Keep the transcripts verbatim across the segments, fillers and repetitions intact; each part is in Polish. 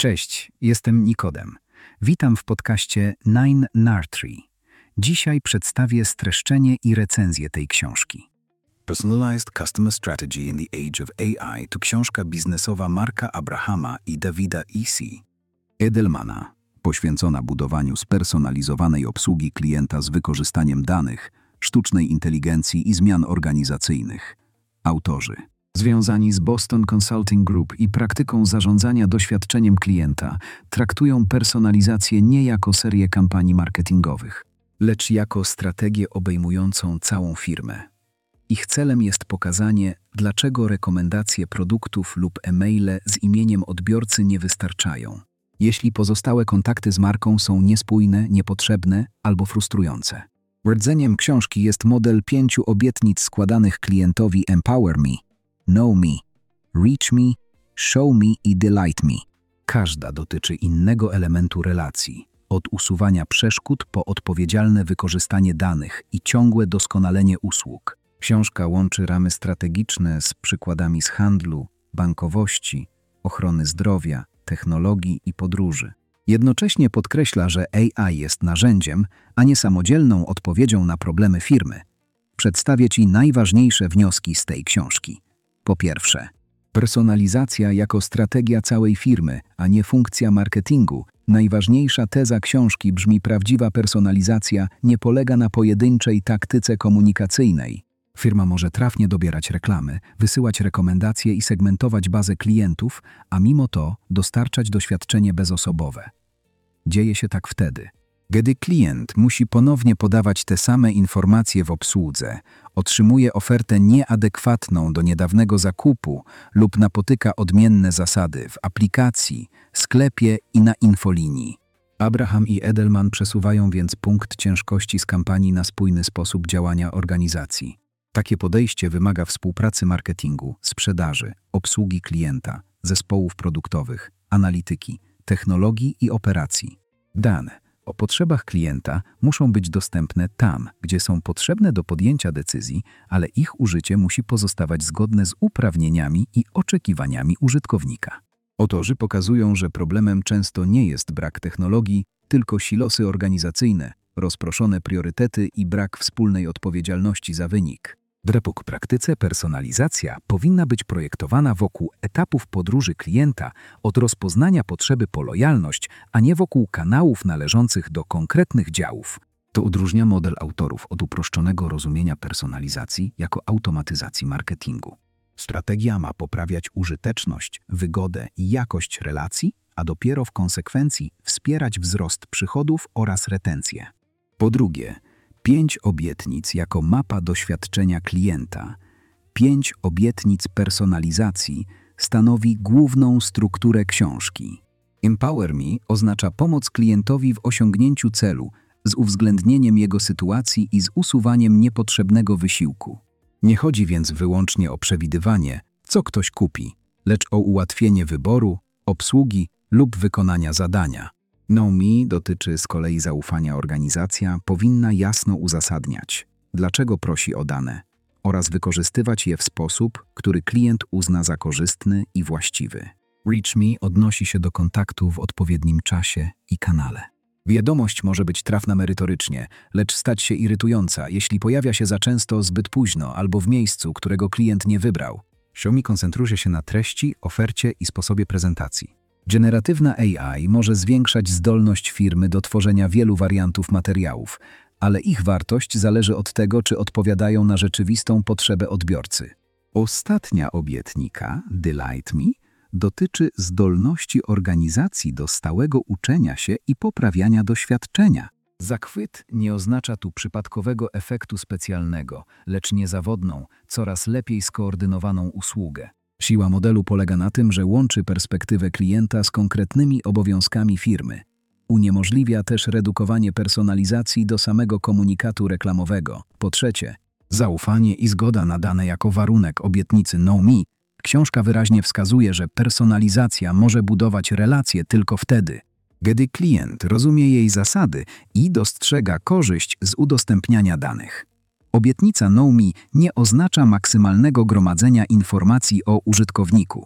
Cześć, jestem Nikodem. Witam w podcaście nine Nartree. Dzisiaj przedstawię streszczenie i recenzję tej książki. Personalized Customer Strategy in the Age of A I to książka biznesowa Marka Abrahama i Davida E C Edelmana, poświęcona budowaniu spersonalizowanej obsługi klienta z wykorzystaniem danych, sztucznej inteligencji i zmian organizacyjnych. Autorzy związani z Boston Consulting Group i praktyką zarządzania doświadczeniem klienta traktują personalizację nie jako serię kampanii marketingowych, lecz jako strategię obejmującą całą firmę. Ich celem jest pokazanie, dlaczego rekomendacje produktów lub e-maile z imieniem odbiorcy nie wystarczają, jeśli pozostałe kontakty z marką są niespójne, niepotrzebne albo frustrujące. Rdzeniem książki jest model pięciu obietnic składanych klientowi Empower Me, Know Me, Reach Me, Show Me i Delight Me. Każda dotyczy innego elementu relacji, od usuwania przeszkód po odpowiedzialne wykorzystanie danych i ciągłe doskonalenie usług. Książka łączy ramy strategiczne z przykładami z handlu, bankowości, ochrony zdrowia, technologii i podróży. Jednocześnie podkreśla, że A I jest narzędziem, a nie samodzielną odpowiedzią na problemy firmy. Przedstawię Ci najważniejsze wnioski z tej książki. Po pierwsze, personalizacja jako strategia całej firmy, a nie funkcja marketingu. Najważniejsza teza książki brzmi: prawdziwa personalizacja nie polega na pojedynczej taktyce komunikacyjnej. Firma może trafnie dobierać reklamy, wysyłać rekomendacje i segmentować bazę klientów, a mimo to dostarczać doświadczenie bezosobowe. Dzieje się tak wtedy, kiedy klient musi ponownie podawać te same informacje w obsłudze, otrzymuje ofertę nieadekwatną do niedawnego zakupu lub napotyka odmienne zasady w aplikacji, sklepie i na infolinii. Abraham i Edelman przesuwają więc punkt ciężkości z kampanii na spójny sposób działania organizacji. Takie podejście wymaga współpracy marketingu, sprzedaży, obsługi klienta, zespołów produktowych, analityki, technologii i operacji. Dane o potrzebach klienta muszą być dostępne tam, gdzie są potrzebne do podjęcia decyzji, ale ich użycie musi pozostawać zgodne z uprawnieniami i oczekiwaniami użytkownika. Autorzy pokazują, że problemem często nie jest brak technologii, tylko silosy organizacyjne, rozproszone priorytety i brak wspólnej odpowiedzialności za wynik. W praktyce personalizacja powinna być projektowana wokół etapów podróży klienta, od rozpoznania potrzeby po lojalność, a nie wokół kanałów należących do konkretnych działów. To odróżnia model autorów od uproszczonego rozumienia personalizacji jako automatyzacji marketingu. Strategia ma poprawiać użyteczność, wygodę i jakość relacji, a dopiero w konsekwencji wspierać wzrost przychodów oraz retencję. Po drugie, pięć obietnic jako mapa doświadczenia klienta. Pięć obietnic personalizacji stanowi główną strukturę książki. Empower Me oznacza pomoc klientowi w osiągnięciu celu z uwzględnieniem jego sytuacji i z usuwaniem niepotrzebnego wysiłku. Nie chodzi więc wyłącznie o przewidywanie, co ktoś kupi, lecz o ułatwienie wyboru, obsługi lub wykonania zadania. Know Me dotyczy z kolei zaufania. Organizacja powinna jasno uzasadniać, dlaczego prosi o dane, oraz wykorzystywać je w sposób, który klient uzna za korzystny i właściwy. Reach Me odnosi się do kontaktu w odpowiednim czasie i kanale. Wiadomość może być trafna merytorycznie, lecz stać się irytująca, jeśli pojawia się za często, zbyt późno albo w miejscu, którego klient nie wybrał. Show Me koncentruje się na treści, ofercie i sposobie prezentacji. Generatywna A I może zwiększać zdolność firmy do tworzenia wielu wariantów materiałów, ale ich wartość zależy od tego, czy odpowiadają na rzeczywistą potrzebę odbiorcy. Ostatnia obietnica, Delight Me, dotyczy zdolności organizacji do stałego uczenia się i poprawiania doświadczenia. Zachwyt nie oznacza tu przypadkowego efektu specjalnego, lecz niezawodną, coraz lepiej skoordynowaną usługę. Siła modelu polega na tym, że łączy perspektywę klienta z konkretnymi obowiązkami firmy. Uniemożliwia też redukowanie personalizacji do samego komunikatu reklamowego. Po trzecie, zaufanie i zgoda na dane jako warunek obietnicy Know Me. Książka wyraźnie wskazuje, że personalizacja może budować relacje tylko wtedy, gdy klient rozumie jej zasady i dostrzega korzyść z udostępniania danych. Obietnica Know Me nie oznacza maksymalnego gromadzenia informacji o użytkowniku.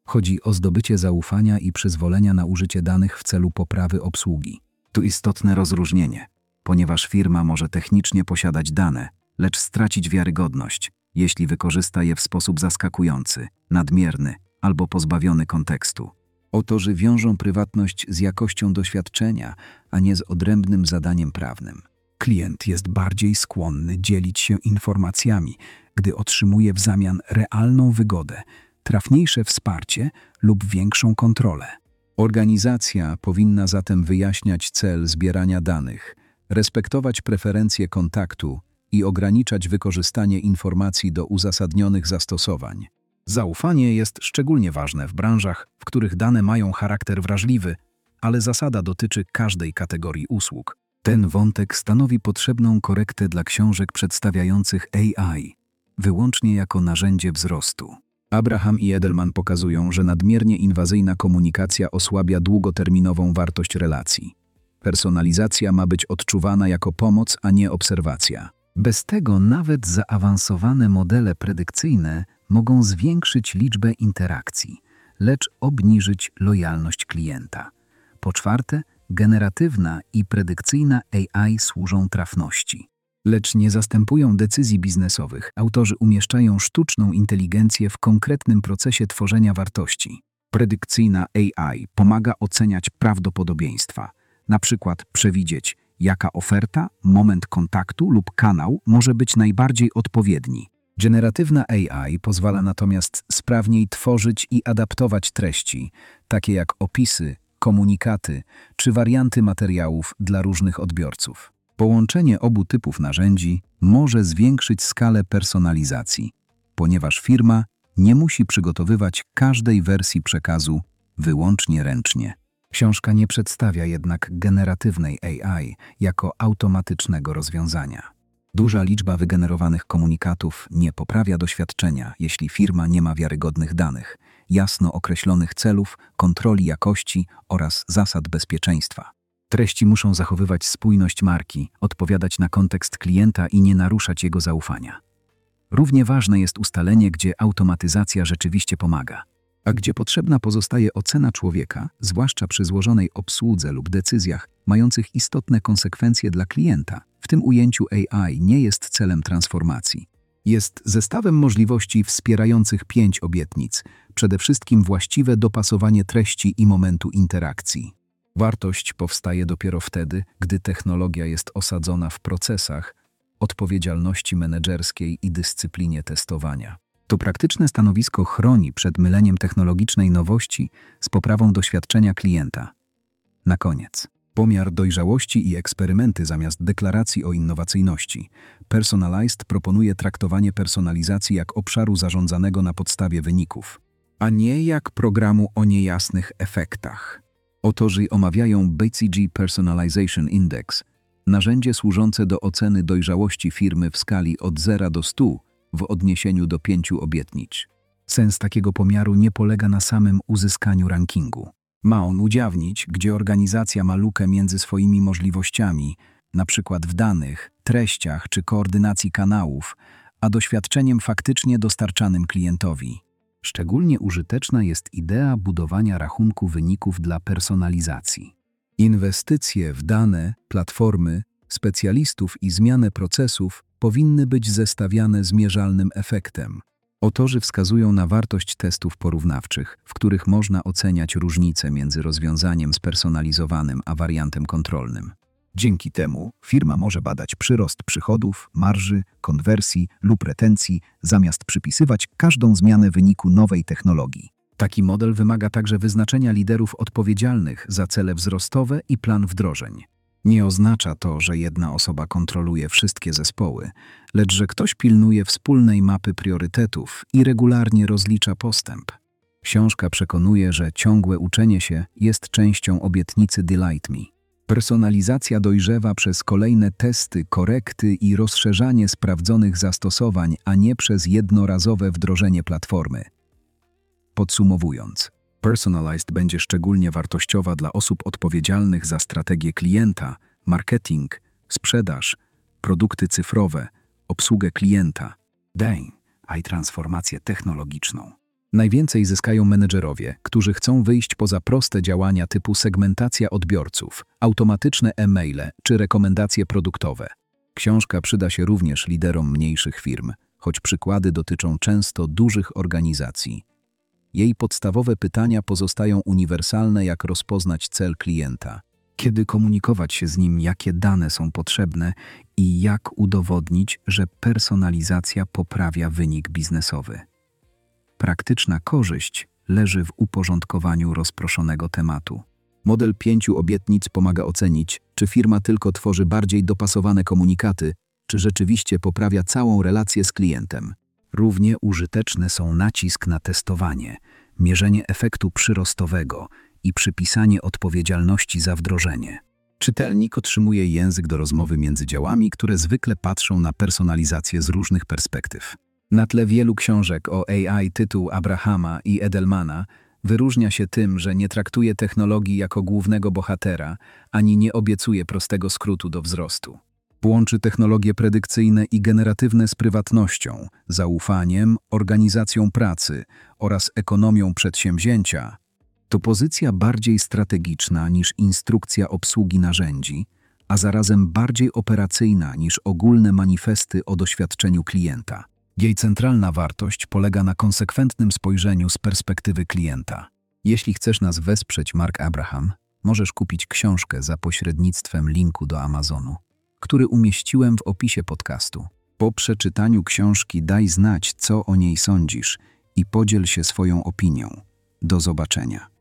Chodzi o zdobycie zaufania i przyzwolenia na użycie danych w celu poprawy obsługi. Tu istotne rozróżnienie, ponieważ firma może technicznie posiadać dane, lecz stracić wiarygodność, jeśli wykorzysta je w sposób zaskakujący, nadmierny albo pozbawiony kontekstu. Autorzy wiążą prywatność z jakością doświadczenia, a nie z odrębnym zadaniem prawnym. Klient jest bardziej skłonny dzielić się informacjami, gdy otrzymuje w zamian realną wygodę, trafniejsze wsparcie lub większą kontrolę. Organizacja powinna zatem wyjaśniać cel zbierania danych, respektować preferencje kontaktu i ograniczać wykorzystanie informacji do uzasadnionych zastosowań. Zaufanie jest szczególnie ważne w branżach, w których dane mają charakter wrażliwy, ale zasada dotyczy każdej kategorii usług. Ten wątek stanowi potrzebną korektę dla książek przedstawiających A I, wyłącznie jako narzędzie wzrostu. Abraham i Edelman pokazują, że nadmiernie inwazyjna komunikacja osłabia długoterminową wartość relacji. Personalizacja ma być odczuwana jako pomoc, a nie obserwacja. Bez tego nawet zaawansowane modele predykcyjne mogą zwiększyć liczbę interakcji, lecz obniżyć lojalność klienta. Po czwarte, generatywna i predykcyjna A I służą trafności, lecz nie zastępują decyzji biznesowych. Autorzy umieszczają sztuczną inteligencję w konkretnym procesie tworzenia wartości. Predykcyjna A I pomaga oceniać prawdopodobieństwa, na przykład przewidzieć, jaka oferta, moment kontaktu lub kanał może być najbardziej odpowiedni. Generatywna A I pozwala natomiast sprawniej tworzyć i adaptować treści, takie jak opisy, komunikaty czy warianty materiałów dla różnych odbiorców. Połączenie obu typów narzędzi może zwiększyć skalę personalizacji, ponieważ firma nie musi przygotowywać każdej wersji przekazu wyłącznie ręcznie. Książka nie przedstawia jednak generatywnej A I jako automatycznego rozwiązania. Duża liczba wygenerowanych komunikatów nie poprawia doświadczenia, jeśli firma nie ma wiarygodnych danych, jasno określonych celów, kontroli jakości oraz zasad bezpieczeństwa. Treści muszą zachowywać spójność marki, odpowiadać na kontekst klienta i nie naruszać jego zaufania. Równie ważne jest ustalenie, gdzie automatyzacja rzeczywiście pomaga, a gdzie potrzebna pozostaje ocena człowieka, zwłaszcza przy złożonej obsłudze lub decyzjach mających istotne konsekwencje dla klienta. W tym ujęciu A I nie jest celem transformacji. Jest zestawem możliwości wspierających pięć obietnic, przede wszystkim właściwe dopasowanie treści i momentu interakcji. Wartość powstaje dopiero wtedy, gdy technologia jest osadzona w procesach, odpowiedzialności menedżerskiej i dyscyplinie testowania. To praktyczne stanowisko chroni przed myleniem technologicznej nowości z poprawą doświadczenia klienta. Na koniec. Pomiar dojrzałości i eksperymenty zamiast deklaracji o innowacyjności. Personalized proponuje traktowanie personalizacji jak obszaru zarządzanego na podstawie wyników, a nie jak programu o niejasnych efektach. Autorzy omawiają B C G Personalization Index, narzędzie służące do oceny dojrzałości firmy w skali od zera do stu w odniesieniu do pięciu obietnic. Sens takiego pomiaru nie polega na samym uzyskaniu rankingu. Ma on ujawnić, gdzie organizacja ma lukę między swoimi możliwościami, na przykład w danych, treściach czy koordynacji kanałów, a doświadczeniem faktycznie dostarczanym klientowi. Szczególnie użyteczna jest idea budowania rachunku wyników dla personalizacji. Inwestycje w dane, platformy, specjalistów i zmianę procesów powinny być zestawiane z mierzalnym efektem. Autorzy wskazują na wartość testów porównawczych, w których można oceniać różnice między rozwiązaniem spersonalizowanym a wariantem kontrolnym. Dzięki temu firma może badać przyrost przychodów, marży, konwersji lub retencji, zamiast przypisywać każdą zmianę wyniku nowej technologii. Taki model wymaga także wyznaczenia liderów odpowiedzialnych za cele wzrostowe i plan wdrożeń. Nie oznacza to, że jedna osoba kontroluje wszystkie zespoły, lecz że ktoś pilnuje wspólnej mapy priorytetów i regularnie rozlicza postęp. Książka przekonuje, że ciągłe uczenie się jest częścią obietnicy Delight Me. Personalizacja dojrzewa przez kolejne testy, korekty i rozszerzanie sprawdzonych zastosowań, a nie przez jednorazowe wdrożenie platformy. Podsumowując, Personalized będzie szczególnie wartościowa dla osób odpowiedzialnych za strategię klienta, marketing, sprzedaż, produkty cyfrowe, obsługę klienta, D A I, a i transformację technologiczną. Najwięcej zyskają menedżerowie, którzy chcą wyjść poza proste działania typu segmentacja odbiorców, automatyczne e-maile czy rekomendacje produktowe. Książka przyda się również liderom mniejszych firm, choć przykłady dotyczą często dużych organizacji. Jej podstawowe pytania pozostają uniwersalne, jak rozpoznać cel klienta, kiedy komunikować się z nim, jakie dane są potrzebne i jak udowodnić, że personalizacja poprawia wynik biznesowy. Praktyczna korzyść leży w uporządkowaniu rozproszonego tematu. Model pięciu obietnic pomaga ocenić, czy firma tylko tworzy bardziej dopasowane komunikaty, czy rzeczywiście poprawia całą relację z klientem. Równie użyteczne są nacisk na testowanie, mierzenie efektu przyrostowego i przypisanie odpowiedzialności za wdrożenie. Czytelnik otrzymuje język do rozmowy między działami, które zwykle patrzą na personalizację z różnych perspektyw. Na tle wielu książek o A I tytuł Abrahama i Edelmana wyróżnia się tym, że nie traktuje technologii jako głównego bohatera, ani nie obiecuje prostego skrótu do wzrostu. Łączy technologie predykcyjne i generatywne z prywatnością, zaufaniem, organizacją pracy oraz ekonomią przedsięwzięcia. To pozycja bardziej strategiczna niż instrukcja obsługi narzędzi, a zarazem bardziej operacyjna niż ogólne manifesty o doświadczeniu klienta. Jej centralna wartość polega na konsekwentnym spojrzeniu z perspektywy klienta. Jeśli chcesz nas wesprzeć, Mark Abraham, możesz kupić książkę za pośrednictwem linku do Amazonu, który umieściłem w opisie podcastu. Po przeczytaniu książki daj znać, co o niej sądzisz i podziel się swoją opinią. Do zobaczenia.